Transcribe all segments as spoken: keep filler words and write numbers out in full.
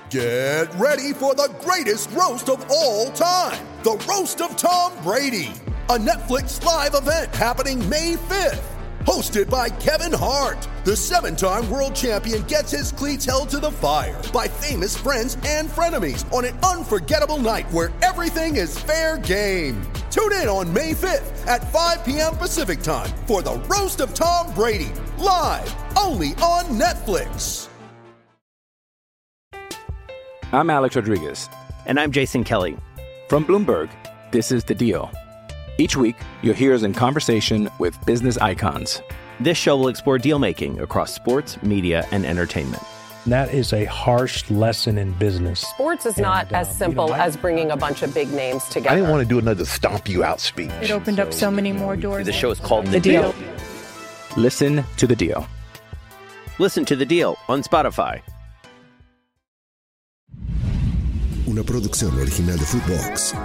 Get ready for the greatest roast of all time, the Roast of Tom Brady, a Netflix live event happening May fifth. Hosted by Kevin Hart, the seven-time world champion gets his cleats held to the fire by famous friends and frenemies on an unforgettable night where everything is fair game. Tune in on May fifth at five p.m. Pacific time for the Roast of Tom Brady, live only on Netflix. I'm Alex Rodriguez. And I'm Jason Kelly. From Bloomberg, this is The Deal. Each week, you'll hear us in conversation with business icons. This show will explore deal-making across sports, media, and entertainment. That is a harsh lesson in business. Sports is and, not uh, as simple you know, as bringing a bunch of big names together. I didn't want to do another stomp you out speech. It opened so, up so many more doors. The show is called The, the deal. deal. Listen to The Deal. Listen to The Deal on Spotify. Una producción original de Footbox.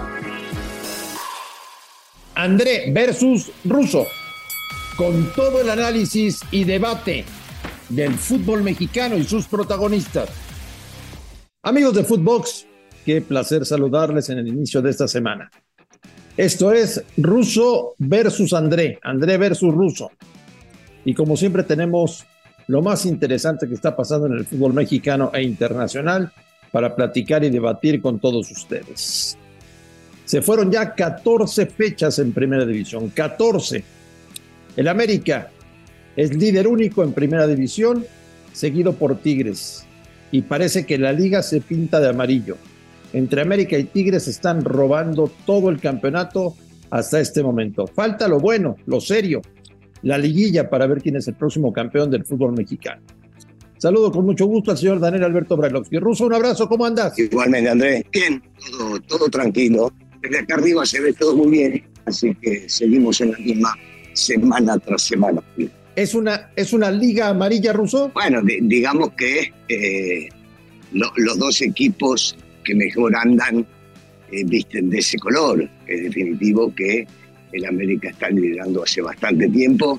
André versus Russo, con todo el análisis y debate del fútbol mexicano y sus protagonistas. Amigos de Footbox, qué placer saludarles en el inicio de esta semana. Esto es Russo versus André, André versus Russo. Y como siempre tenemos lo más interesante que está pasando en el fútbol mexicano e internacional para platicar y debatir con todos ustedes. Se fueron ya catorce fechas en Primera División, catorce. El América es líder único en Primera División, seguido por Tigres. Y parece que la liga se pinta de amarillo. Entre América y Tigres están robando todo el campeonato hasta este momento. Falta lo bueno, lo serio, la liguilla para ver quién es el próximo campeón del fútbol mexicano. Saludo con mucho gusto al señor Daniel Alberto Brailovsky. Russo, un abrazo, ¿cómo andas? Igualmente, Andrés. Bien, todo, todo tranquilo. Desde acá arriba se ve todo muy bien, así que seguimos en la misma semana tras semana. ¿Es una, es una liga amarilla, Russo? Bueno, de, digamos que eh, lo, los dos equipos que mejor andan eh, visten de ese color. Es definitivo que el América está liderando hace bastante tiempo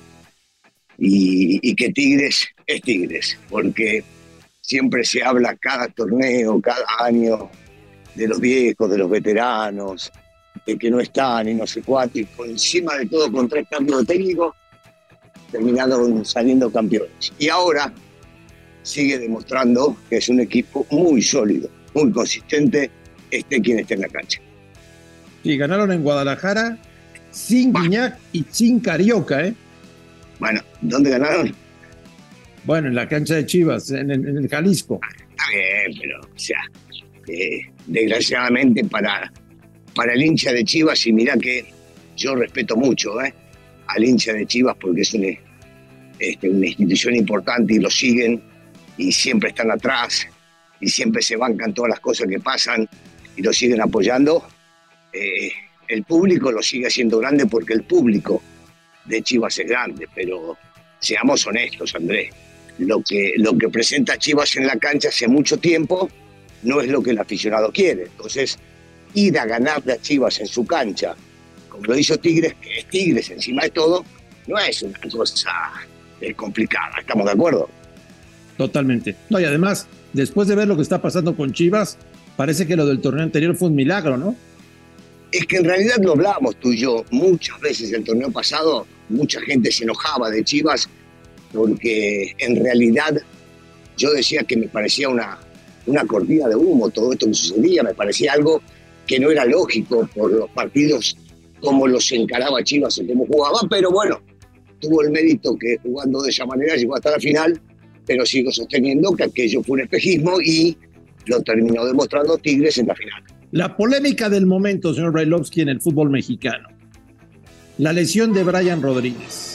y, y que Tigres es Tigres, porque siempre se habla cada torneo, cada año, de los viejos, de los veteranos, de que no están y no sé cuánto, y por encima de todo con tres cambios de técnico, terminaron saliendo campeones. Y ahora sigue demostrando que es un equipo muy sólido, muy consistente, esté quien esté en la cancha. Sí, ganaron en Guadalajara, sin Guiñac y sin Carioca, ¿eh? Bueno, ¿dónde ganaron? Bueno, en la cancha de Chivas, en, en, en el Jalisco. Ah, está bien, pero, o sea... Eh, desgraciadamente para, para el hincha de Chivas, y mirá que yo respeto mucho eh, al hincha de Chivas porque es una, este, una institución importante y lo siguen y siempre están atrás y siempre se bancan todas las cosas que pasan y lo siguen apoyando. Eh, el público lo sigue haciendo grande porque el público de Chivas es grande, pero seamos honestos, Andrés, lo que, lo que presenta Chivas en la cancha hace mucho tiempo no es lo que el aficionado quiere. Entonces, ir a ganarle a Chivas en su cancha, como lo hizo Tigres, que es Tigres encima de todo, no es una cosa eh, complicada. ¿Estamos de acuerdo? Totalmente. No, y además, después de ver lo que está pasando con Chivas, parece que lo del torneo anterior fue un milagro, ¿no? Es que en realidad lo hablábamos tú y yo muchas veces el torneo pasado, mucha gente se enojaba de Chivas porque en realidad yo decía que me parecía una una cortina de humo todo esto que sucedía, me parecía algo que no era lógico por los partidos como los encaraba Chivas y cómo jugaba, pero bueno, tuvo el mérito que jugando de esa manera llegó hasta la final, pero sigo sosteniendo que aquello fue un espejismo y lo terminó demostrando Tigres en la final. La polémica del momento, señor Brailovsky, en el fútbol mexicano. La lesión de Brian Rodríguez.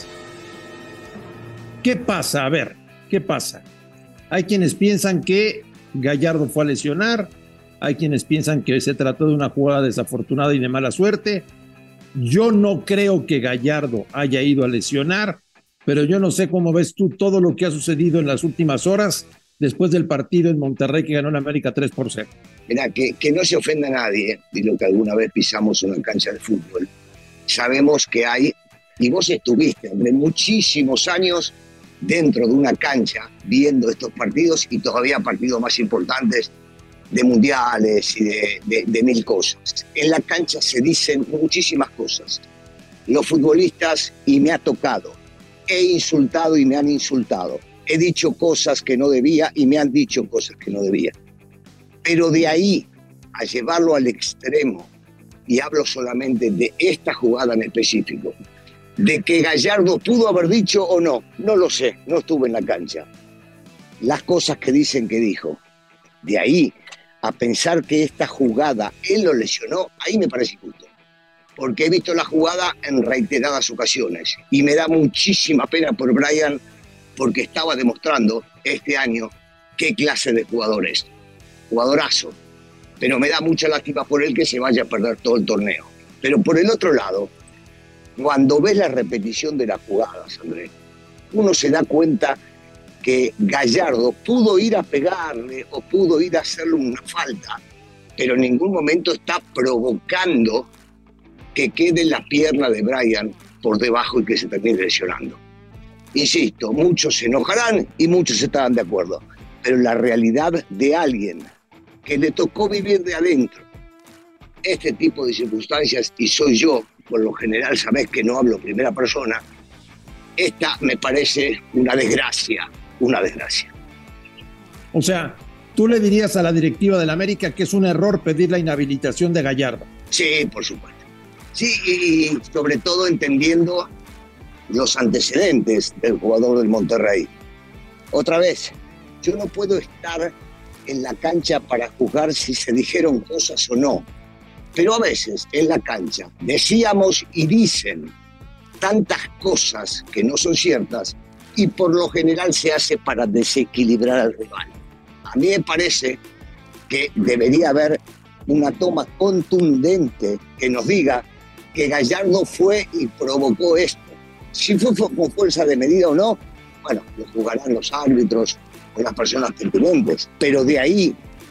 ¿Qué pasa? A ver, ¿qué pasa? Hay quienes piensan que Gallardo fue a lesionar, hay quienes piensan que se trató de una jugada desafortunada y de mala suerte. Yo no creo que Gallardo haya ido a lesionar, pero yo no sé cómo ves tú todo lo que ha sucedido en las últimas horas después del partido en Monterrey que ganó la América tres por cero. Mira, que, que no se ofenda a nadie, de lo que alguna vez pisamos una cancha de fútbol. Sabemos que hay, y vos estuviste, Andrés, muchísimos años dentro de una cancha viendo estos partidos y todavía partidos más importantes de mundiales y de, de, de mil cosas. En la cancha se dicen muchísimas cosas. Los futbolistas, y me ha tocado, he insultado y me han insultado. He dicho cosas que no debía y me han dicho cosas que no debía. Pero de ahí a llevarlo al extremo, y hablo solamente de esta jugada en específico, de que Gallardo pudo haber dicho o no, no lo sé, no estuve en la cancha. Las cosas que dicen que dijo. De ahí a pensar que esta jugada él lo lesionó, ahí me parece injusto. Porque he visto la jugada en reiteradas ocasiones y me da muchísima pena por Brian, porque estaba demostrando este año qué clase de jugador es. Jugadorazo. Pero me da mucha lástima por él que se vaya a perder todo el torneo. Pero por el otro lado, cuando ves la repetición de las jugadas, Andrés, uno se da cuenta que Gallardo pudo ir a pegarle o pudo ir a hacerle una falta, pero en ningún momento está provocando que quede la pierna de Brian por debajo y que se termine lesionando. Insisto, muchos se enojarán y muchos estarán de acuerdo, pero la realidad de alguien que le tocó vivir de adentro este tipo de circunstancias, y soy yo, por lo general sabés que no hablo primera persona, esta me parece una desgracia, una desgracia. O sea, ¿tú le dirías a la directiva del América que es un error pedir la inhabilitación de Gallardo? Sí, por supuesto. Sí, y sobre todo entendiendo los antecedentes del jugador del Monterrey. Otra vez, yo no puedo estar en la cancha para juzgar si se dijeron cosas o no, pero a veces en la cancha decíamos y dicen tantas cosas que no son ciertas y por lo general se hace para desequilibrar al rival. A mí me parece que debería haber una toma contundente que nos diga que Gallardo fue y provocó esto. Si fue con fuerza de medida o no, bueno, lo jugarán los árbitros o las personas pertinentes, pero de ahí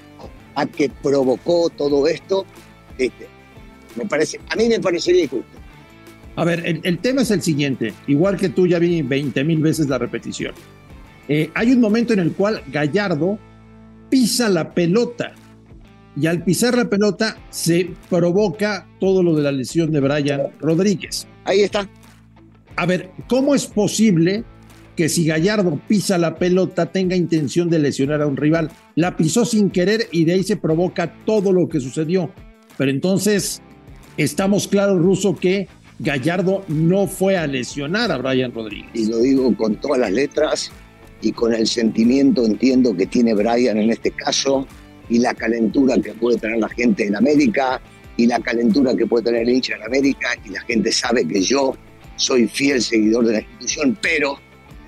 a que provocó todo esto, ¿viste? Me parece, a mí me parecería injusto. A ver, el, el tema es el siguiente, igual que tú ya vi veinte mil veces la repetición. Eh, hay un momento en el cual Gallardo pisa la pelota y al pisar la pelota se provoca todo lo de la lesión de Brian Rodríguez. Ahí está. A ver, ¿cómo es posible que si Gallardo pisa la pelota tenga intención de lesionar a un rival? La pisó sin querer y de ahí se provoca todo lo que sucedió. Pero entonces, estamos claros, Russo, que Gallardo no fue a lesionar a Brian Rodríguez. Y lo digo con todas las letras y con el sentimiento, entiendo, que tiene Brian en este caso, y la calentura que puede tener la gente en América, y la calentura que puede tener el hincha en América, y la gente sabe que yo soy fiel seguidor de la institución, pero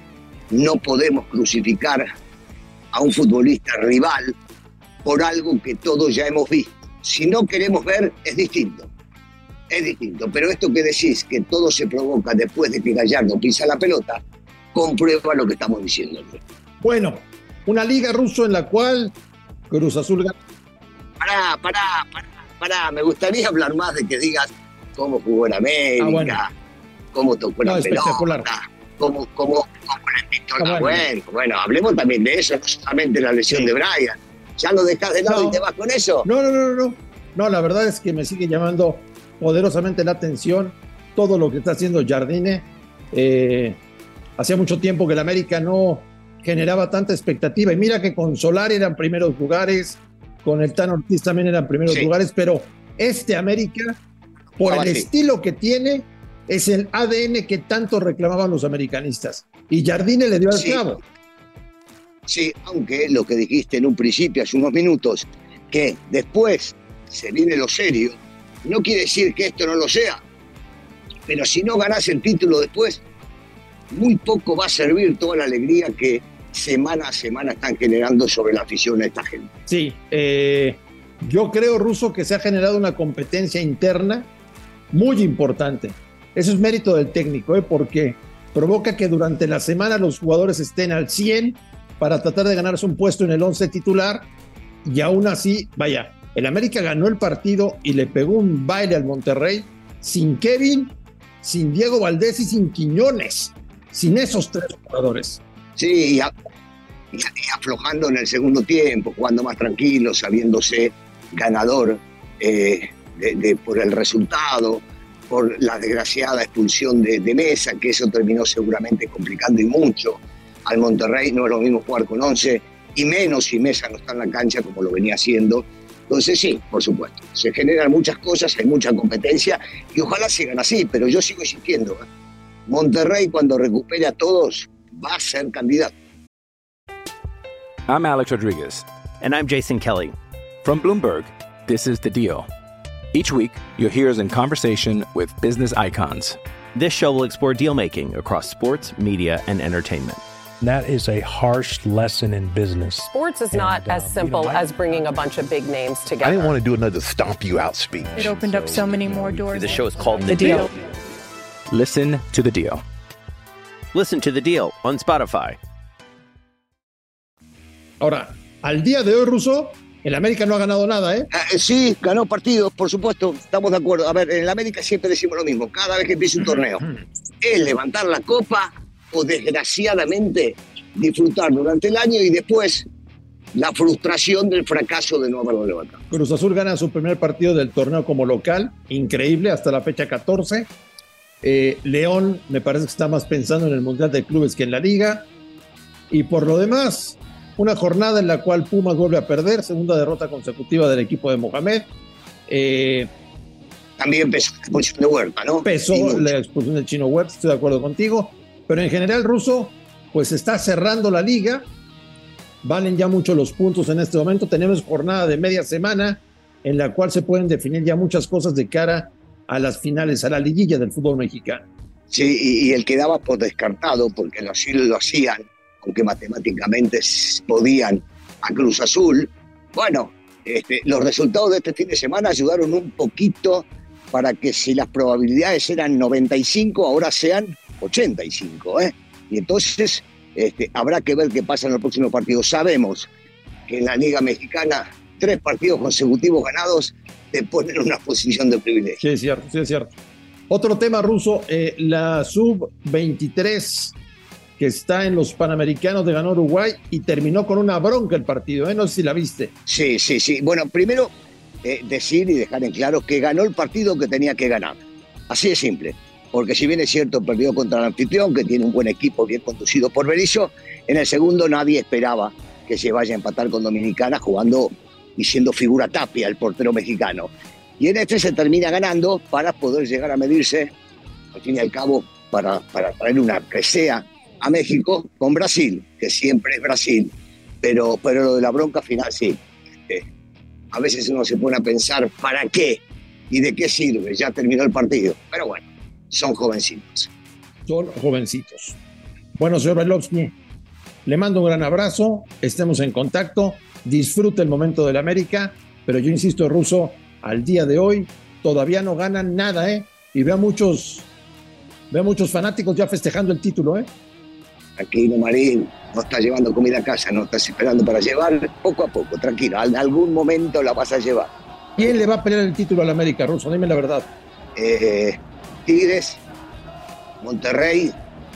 no podemos crucificar a un futbolista rival por algo que todos ya hemos visto. Si no queremos ver, es distinto. Es distinto. Pero esto que decís, que todo se provoca después de que Gallardo pisa la pelota, comprueba lo que estamos diciendo. Bueno, una liga, Russo, en la cual Cruz Azul gana. Pará, pará, pará, pará. Me gustaría hablar más de que digas cómo jugó en América, ah, bueno. cómo tocó la no, pelota, cómo, cómo, cómo le pintó ah, la bueno. bueno, bueno, hablemos también de eso, no solamente la lesión de Brian. ¿Ya lo dejas de lado no. y te vas con eso? No, no, no, no. No, la verdad es que me sigue llamando poderosamente la atención todo lo que está haciendo Jardine. Eh, hacía mucho tiempo que el América no generaba tanta expectativa. Y mira que con Solari eran primeros lugares, con el Tan Ortiz también eran primeros sí. lugares, pero este América, por ah, el sí. estilo que tiene, es el A D N que tanto reclamaban los americanistas. Y Jardine le dio al sí. clavo. Sí, aunque lo que dijiste en un principio, hace unos minutos, que después se viene lo serio, no quiere decir que esto no lo sea, pero si no ganás el título después, muy poco va a servir toda la alegría que semana a semana están generando sobre la afición de esta gente. Sí, eh, yo creo, Russo, que se ha generado una competencia interna muy importante. Eso es mérito del técnico, ¿eh? Porque provoca que durante la semana los jugadores estén al cien para tratar de ganarse un puesto en el once titular, y aún así, vaya, el América ganó el partido y le pegó un baile al Monterrey sin Kevin, sin Diego Valdés y sin Quiñones, sin esos tres jugadores. Sí, y, y aflojando en el segundo tiempo, jugando más tranquilo, sabiéndose ganador eh, de, de, por el resultado, por la desgraciada expulsión de, de Mesa, que eso terminó seguramente complicando y mucho al Monterrey. No es lo mismo jugar con once, y menos si Mesa no está en la cancha como lo venía haciendo. Entonces sí, por supuesto, se generan muchas cosas, hay mucha competencia y ojalá sigan así, pero yo sigo insistiendo, ¿eh? Monterrey cuando recupere a todos va a ser candidato. I'm Alex Rodriguez. And I'm Jason Kelly. From Bloomberg, this is The Deal. Each week, you'll hear us in conversation with business icons. This show will explore deal-making across sports, media, and entertainment. That is a harsh lesson in business. Sports is not and, uh, as simple you know, I, as bringing a bunch of big names together. I didn't want to do another stomp you out speech. It opened up so many more doors. The show is called The Deal. Listen to The Deal. Listen to The Deal on Spotify. Ahora, al día de hoy, Russo, el América no ha ganado nada, ¿eh? Eh, sí, ganó partidos, por supuesto, estamos de acuerdo. A ver, en el América siempre decimos lo mismo, cada vez que empieza un torneo, es levantar la copa o desgraciadamente disfrutar durante el año y después la frustración del fracaso de no haberlo levantado. Cruz Azul gana su primer partido del torneo como local, increíble, hasta la fecha catorce. Eh, León me parece que está más pensando en el Mundial de Clubes que en la Liga. Y por lo demás, una jornada en la cual Pumas vuelve a perder, segunda derrota consecutiva del equipo de Mohamed. Eh, También pesó la expulsión de Huerta, ¿no? Pesó sí, la expulsión del Chino Huerta, estoy de acuerdo contigo. Pero en general, Russo, pues está cerrando la liga. Valen ya mucho los puntos en este momento. Tenemos jornada de media semana en la cual se pueden definir ya muchas cosas de cara a las finales, a la liguilla del fútbol mexicano. Sí, y, y el que daba por descartado, porque lo, así lo hacían, aunque matemáticamente podían, a Cruz Azul. Bueno, este, los resultados de este fin de semana ayudaron un poquito para que si las probabilidades eran noventa y cinco, ahora sean ochenta y cinco, ¿eh? Y entonces este, habrá que ver qué pasa en los próximos partidos. Sabemos que en la Liga Mexicana tres partidos consecutivos ganados te ponen en una posición de privilegio. Sí, es cierto, sí, es cierto. Otro tema, Russo, eh, la sub veintitrés que está en los Panamericanos de ganó Uruguay y terminó con una bronca el partido, ¿eh? No sé si la viste. Sí, sí, sí. Bueno, primero eh, decir y dejar en claro que ganó el partido que tenía que ganar. Así de simple. Porque si bien es cierto, perdió contra el anfitrión, que tiene un buen equipo bien conducido por Berizzo, en el segundo nadie esperaba que se vaya a empatar con Dominicana jugando y siendo figura Tapia, el portero mexicano. Y en este se termina ganando para poder llegar a medirse, al fin y al cabo, para, para traer una presea a México con Brasil, que siempre es Brasil. Pero, pero lo de la bronca final, sí. Este, a veces uno se pone a pensar, ¿para qué? ¿Y de qué sirve? Ya terminó el partido. Pero bueno. Son jovencitos. Son jovencitos. Bueno, señor Brailovsky, le mando un gran abrazo, estemos en contacto, disfrute el momento del América, pero yo insisto, Russo, al día de hoy todavía no ganan nada, ¿eh? Y veo a muchos, veo a muchos fanáticos ya festejando el título, ¿eh? Tranquilo, Marín, no estás llevando comida a casa, no estás esperando para llevar, poco a poco, tranquilo, en algún momento la vas a llevar. ¿Quién le va a pelear el título al América, Russo? Dime la verdad. Eh... Tigres, Monterrey,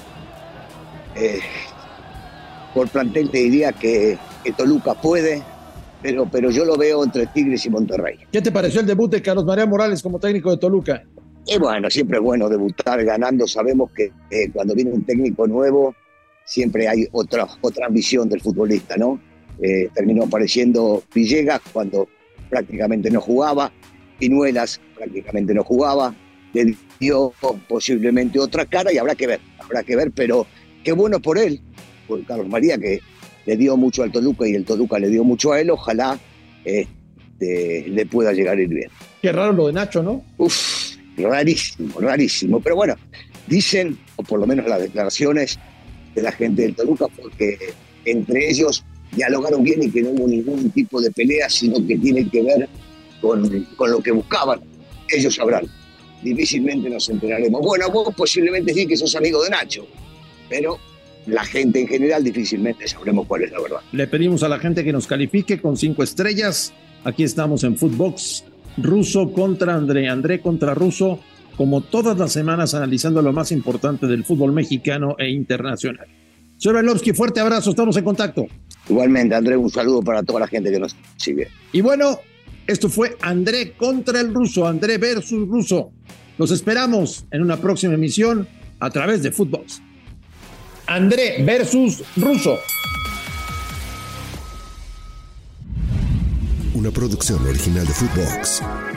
eh, por plantel te diría que, que Toluca puede, pero, pero yo lo veo entre Tigres y Monterrey. ¿Qué te pareció el debut de Carlos María Morales como técnico de Toluca? Y bueno, siempre es bueno debutar ganando, sabemos que eh, cuando viene un técnico nuevo siempre hay otra, otra ambición del futbolista, ¿no? Eh, terminó apareciendo Villegas cuando prácticamente no jugaba, Pinuelas prácticamente no jugaba, le dio posiblemente otra cara y habrá que ver, habrá que ver, pero qué bueno por él, por Carlos María, que le dio mucho al Toluca y el Toluca le dio mucho a él, ojalá este, le pueda llegar a ir bien. Qué raro lo de Nacho, ¿no? Uf, rarísimo, rarísimo, pero bueno, dicen, o por lo menos las declaraciones de la gente del Toluca, porque entre ellos dialogaron bien y que no hubo ningún tipo de pelea, sino que tiene que ver con, con lo que buscaban, ellos sabrán. Difícilmente nos enteraremos. Bueno, vos posiblemente sí que sos amigo de Nacho, pero la gente en general difícilmente sabremos cuál es la verdad. Le pedimos a la gente que nos califique con cinco estrellas. Aquí estamos en Footbox. Russo contra André, André contra Russo, como todas las semanas analizando lo más importante del fútbol mexicano e internacional. Señor Brailovsky, fuerte abrazo, estamos en contacto. Igualmente, André, un saludo para toda la gente que nos sigue. Y bueno, esto fue André contra el ruso, André versus ruso. Los esperamos en una próxima emisión a través de Footbox. André versus ruso. Una producción original de Footbox.